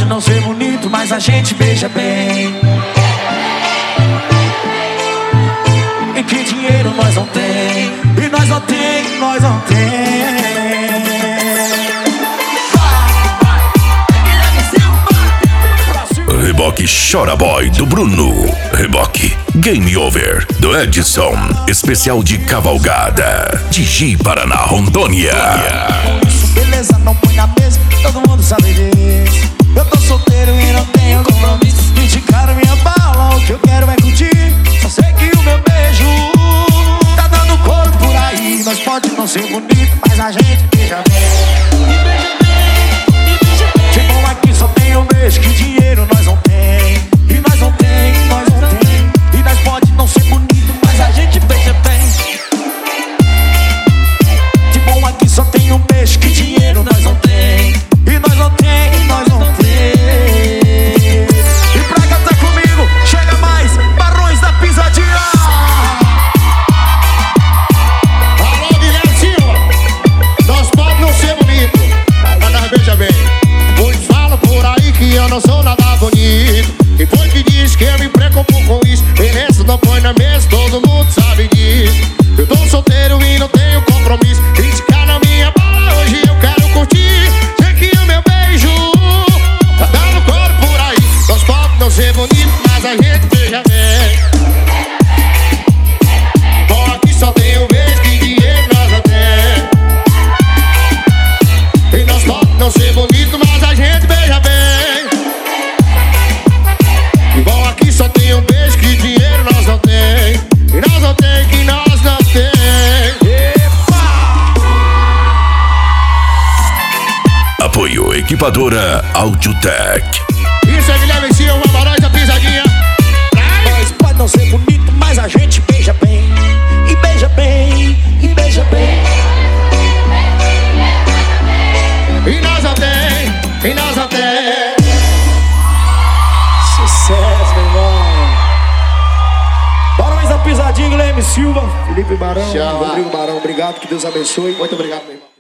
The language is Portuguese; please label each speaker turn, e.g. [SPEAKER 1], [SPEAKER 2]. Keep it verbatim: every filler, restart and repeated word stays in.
[SPEAKER 1] não ser bonito, mas a gente beija bem. E que dinheiro nós não tem, e nós não tem, nós não tem.
[SPEAKER 2] Reboque Chora Boy do Bruno. Reboque Game Over do Edson. Especial de cavalgada de Ji Paraná, Rondônia.
[SPEAKER 1] Isso, beleza, não põe na mesa, todo mundo sabe disso. Eu tô solteiro e não tenho compromisso. Me indicaram minha bala, o que eu quero é curtir. Só sei que o meu beijo tá dando corpo por aí. Nós pode não ser bonito, mas a gente beija bem. Me beija bem, me beija bem. Que bom aqui só tem um beijo, que dinheiro nós não tem. E nós não tem, nós não tem. E nós pode não ser bonito, mas a gente beija bem. Que bom aqui só tem um beijo, que dinheiro nós não tem. E nós não tem, nós não tem. E pra cantar comigo, chega mais, Barões da Pisadinha.
[SPEAKER 3] Alô, Guilherme Silva, nós podemos não ser bonito, mas nós beija bem. Muitos falam por aí que eu não sou nada bonito. E foi que diz que eu me preocupo com isso. Beleza, não põe na mesa, todo mundo sabe disso. Eu tô solteiro e não tenho compromisso. Criticar na minha bala, hoje eu quero curtir. Sei que o meu beijo tá dando cor por aí. Nós podemos não ser bonito, mas a gente beija bem. Bom, aqui só tem um beijo, que dinheiro nós não tem. E nós podemos não ser bonito, mas a gente beija bem. Bom, aqui só tem um beijo, que dinheiro nós não tem. E nós não tem, que nós não tem.
[SPEAKER 2] Apoio Equipadora Audiotech.
[SPEAKER 3] Isso é Guilherme Silva, Barões da Pisadinha.
[SPEAKER 1] Nós pode não ser bonito, mas a gente beija bem. E beija bem, e beija bem.
[SPEAKER 3] E nós não tem, e nós não tem.
[SPEAKER 1] Sucesso, meu irmão. Barões da Pisadinha, Guilherme Silva, Felipe Barão,
[SPEAKER 3] Tchau.
[SPEAKER 1] Rodrigo Barão, obrigado, que Deus abençoe.
[SPEAKER 3] Muito obrigado, meu irmão.